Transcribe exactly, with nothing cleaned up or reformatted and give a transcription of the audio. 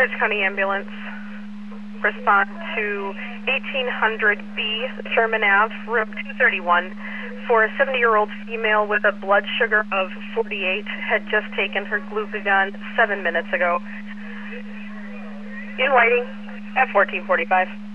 Portage County Ambulance. Respond to eighteen hundred B, Sherman Ave, room two thirty-one, for a seventy-year-old female with a blood sugar of forty-eight, had just taken her glucagon seven minutes ago. In writing, at fourteen forty-five.